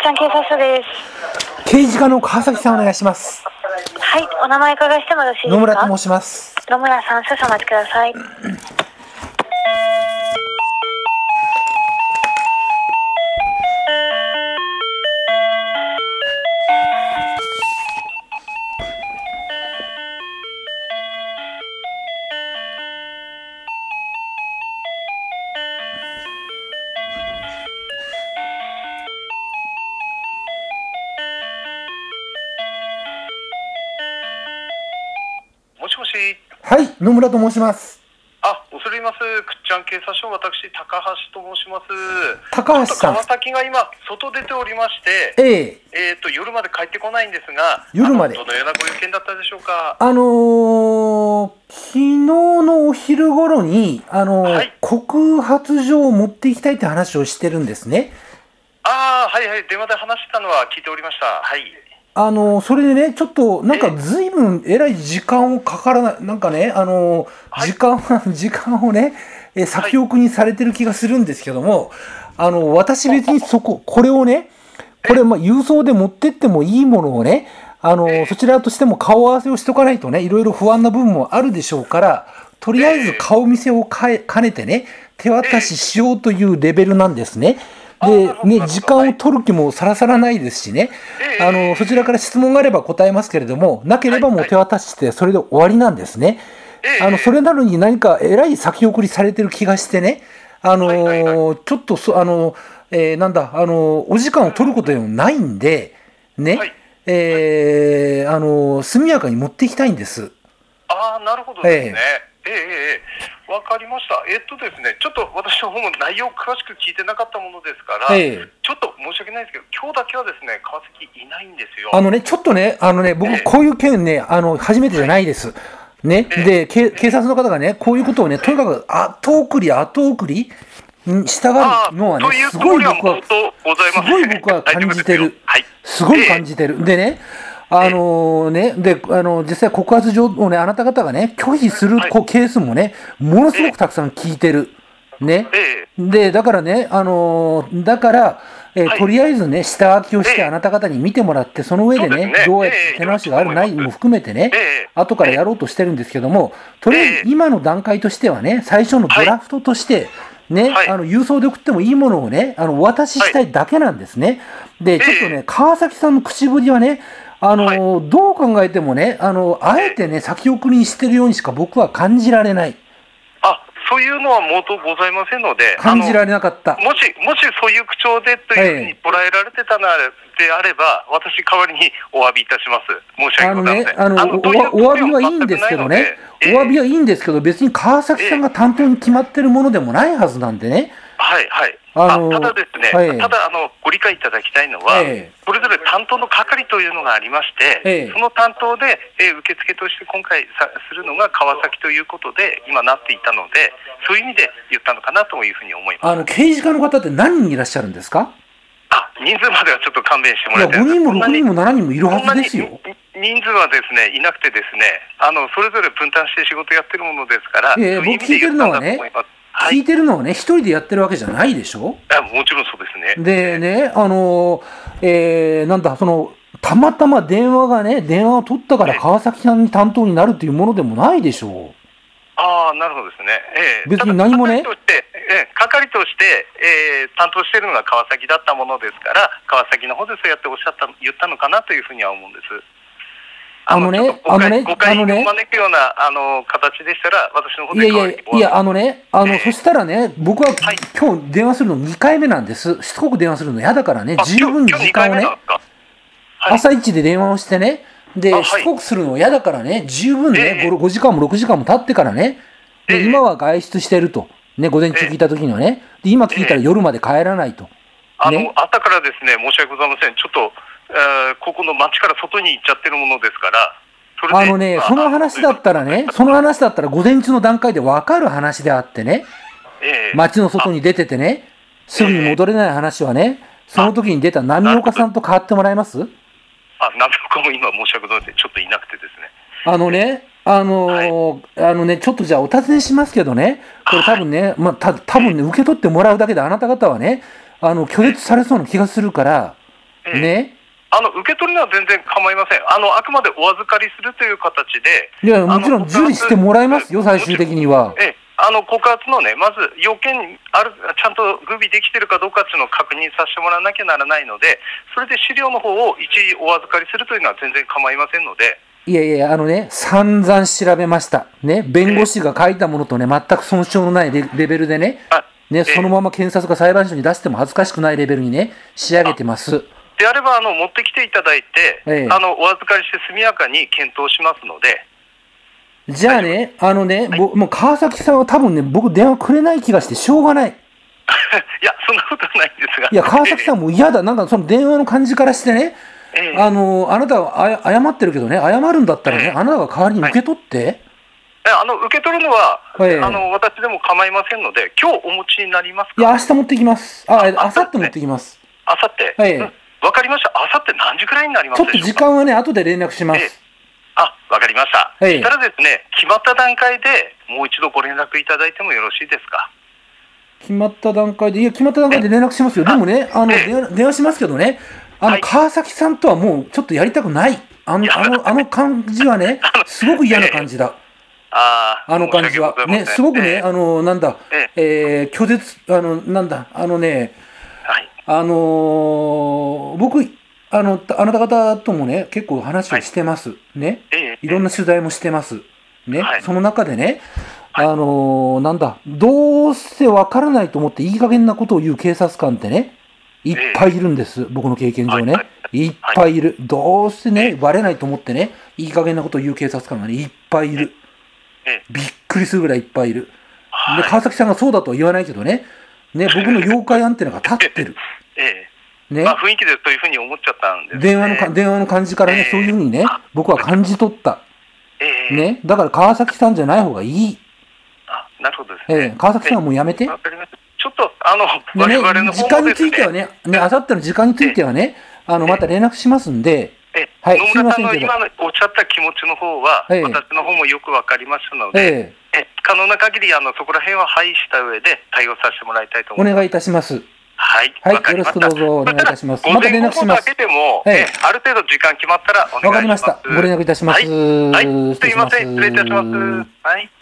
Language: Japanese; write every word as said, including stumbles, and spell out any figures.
ちゃん警察署です。 刑事課の川崎さんお願いします。 はい、お名前伺いしてもよろしいですか？ 野村と申します。 野村さん、少々お待ちください。 もしもし。 はい、野村と申します。 あ、恐れ入ります。くっちゃん警察署、私高橋と申します。 高橋さん。 川崎が今外出ておりまして、 えええーと夜まで帰ってこないんですが、 夜までどのようなご用件だったでしょうか。 あのー、昨日のお昼頃にあのーはい、告発状を持っていきたいって話をしてるんですね。 ああ、はいはい、電話で話したのは聞いておりました。はい。 あのそれでね、ちょっとなんかずいぶんえらい時間をかからない、なんかね、あの時間、はい、時間をね、え先送りにされてる気がするんですけども、あの私別にそこ、これをね、これまあ郵送で持ってってもいいものをね、あのそちらとしても顔合わせをしとかないとね、いろいろ不安な部分もあるでしょうから、とりあえず顔見せをかえ兼ねてね、手渡ししようというレベルなんですね。でね、時間を取る気もさらさらないですしね、あのそちらから質問があれば答えますけれども、なければもう手渡してそれで終わりなんですね。あのそれなのに何かえらい先送りされてる気がしてね、あのちょっとそあの、えー、なんだあのお時間を取ることでもないんでね、えー、あの速やかに持っていきたいんです。 ああ、なるほどですね。えー、えー、えー、わかりました。えっとですね、ちょっと私の方も内容を詳しく聞いてなかったものですから、えー、ちょっと申し訳ないですけど、今日だけはですね、川崎いないんですよ。 あのね、ちょっとね、あのね、僕、こういう件ね、あの初めてじゃないです。はい、ね、えー、で、警察の方がね、こういうことをね、とにかく後送り、後送りに従うのはね、すごい僕は、すごい僕は感じてる。すごい感じてる。でね、あのー、ね、で、あの、実際告発状をね、あなた方がね、拒否するケースもね、ものすごくたくさん聞いてる。ね。で、だからね、あのー、だから、えー、とりあえずね、下書きをしてあなた方に見てもらって、その上でね、どうやって手直しがあるないも含めてね、後からやろうとしてるんですけども、とりあえず今の段階としてはね、最初のドラフトとして、ね、あの郵送で送ってもいいものをね、あのお渡ししたいだけなんですね。で、ちょっとね、川崎さんの口ぶりはね、あの、はい、どう考えてもね、あの、あえてね、先送りにしてるようにしか僕は感じられない。 あ、そういうのはもとございませんので。 感じられなかった。 もし、もしそういう口調でというふうに捉えられてたのであれば、はい、私代わりにお詫びいたします。申し訳ございません。 あのね、あの、お詫びはいいんですけどね、お詫びはいいんですけど、別に川崎さんが担当に決まってるものでもないはずなんでね。 はいはい。あのー、あただですね、はい、ただあのご理解いただきたいのは、えー、それぞれ担当の係というのがありまして、えー、その担当で、えー、受付として今回さするのが川崎ということで今なっていたので、そういう意味で言ったのかなというふうに思います。 あの刑事課の方って何人いらっしゃるんですか？ あ、人数まではちょっと勘弁してもらいたい。 いや、ごにんもろくにんもしちにんもいるはずですよ。 人数はですね、いなくてですね、あのそれぞれ分担して仕事やってるものですから、 えー、僕聞いてるのはね、聞いてるのはね、一人でやってるわけじゃないでしょ？ あ、もちろんそうですね。 でね、あのー、えー、なんだ、その、たまたま電話がね、電話を取ったから川崎さんに担当になるというものでもないでしょう。 ああ、なるほどですね。えー、 別に何もね。 係として、えー、係として、えー、担当しているのが川崎だったものですから、川崎の方でそうやっておっしゃった、言ったのかなというふうには思うんです。 あのね、あのね、 あのね、招くようなあの形でしたら、私の方でいやいやいや、あのね、あの、えー、そしたらね、僕は、はい、今日電話するのにかいめなんです。しつこく電話するの嫌だからね、十分に時間をね、はい、朝一で電話をしてね、で、はい、しつこくするの嫌だからね、十分ね、えー、ごじかんもろくじかんも経ってからね、で、えー、今は外出してると、ね、午前中聞いた時にはね、で、今聞いたら夜まで帰らないと。ね、 あの、朝からですね、申し訳ございません、ちょっと、えー、ここの町から外に行っちゃってるものですから、 あのね、その話だったらね、その話だったら午前中の段階で分かる話であってね、えー、街の外に出ててね、すぐに戻れない話はね、その時に出た波岡さんと代わってもらえます？ あ、波岡も今申し訳ございません、ちょっといなくてですね。 あのね、あのーはい、あのね、ちょっとじゃあお尋ねしますけどね、これ多分ね、まあ、た多分ね、受け取ってもらうだけであなた方はね、あの拒絶されそうな気がするから、 ええ、 ね。 あの受け取るのは全然構いません。あのあくまでお預かりするという形で、 いやもちろん受理してもらいますよ、最終的には。 ええ、あの告発のね、まず要件ある、ちゃんと具備できてるかどうかっていうのを確認させてもらわなきゃならないので、それで資料の方を一時お預かりするというのは全然構いませんので。 いやいや、あのね、散々調べました。ね、弁護士が書いたものとね、全く損傷のないレベルでね、ね、そのまま検察が裁判所に出しても恥ずかしくないレベルにね、仕上げてます。 であれば、あの持ってきていただいて、 ええ、 あのお預かりして速やかに検討しますので。 じゃあね、あのね、はい、もう川崎さんは多分ね、僕電話くれない気がしてしょうがない。 いや、そんなことはないんですが。 いや、川崎さんも嫌だ。なんかその電話の感じからしてね、ええ、あの、あなたはあ謝ってるけどね、謝るんだったらね、ええ、あなたが代わりに受け取って。はい、 あの受け取るのは、ええ、あの私でも構いませんので、今日お持ちになりますか？ いや、明日持ってきます。あ、あさって持ってきます。 あさって。 はい。 うん、わかりました。あさって何時くらいになりますでしょうか？ ちょっと時間はね、後で連絡します。ええ、 あ、わかりました。 はい。 そしたらですね、決まった段階でもう一度ご連絡いただいてもよろしいですか？ 決まった段階で、いや、決まった段階で連絡しますよ。でもね、あの、電話、電話しますけどね、あの、はい、川崎さんとはもうちょっとやりたくない。あの、あの、あの感じはね、すごく嫌な感じだ。 ああの感じは。ね、すごくね、あの、なんだ、えー、拒絶、あの、なんだ、あのね、 はい、 あのー、僕、あの、あなた方ともね、結構話をしてます。はい、ね。いろんな取材もしてます。ね。はい、その中でね、あのー、なんだ、どうせわからないと思っていい加減なことを言う警察官ってね、いっぱいいるんです、僕の経験上ね。いっぱいいる。どうせね、バレないと思ってね、いい加減なことを言う警察官がね、いっぱいいる。びっくりするぐらいいっぱいいる。で、川崎さんがそうだとは言わないけどね、ね、僕の妖怪アンテナが立ってる。 ね、まあ雰囲気でそういうふうに思っちゃったんですね。 電話のか、電話の感じからね、そういうふうにね、僕は感じ取った。ね、だから川崎さんじゃない方がいい。 あ、なるほどですね。 ええ、川崎さんはもうやめて。 わかりました。ちょっと、あの、我々の時間についてはね、ね、あさっての時間についてはね、あの、また連絡しますんで、 はい、野村さんの今のおっしゃった気持ちの方は、私の方もよくわかりましたので、え可能な限り、あの、そこら辺は配した上で対応させてもらいたいと思います。 お願いいたします。 はい。 はい、よろしくどうぞお願いいたします。また連絡します。 だけでも、ある程度時間決まったらお願いします。 わかりました。ご連絡いたします。 はい。すいません。失礼いたします。はい。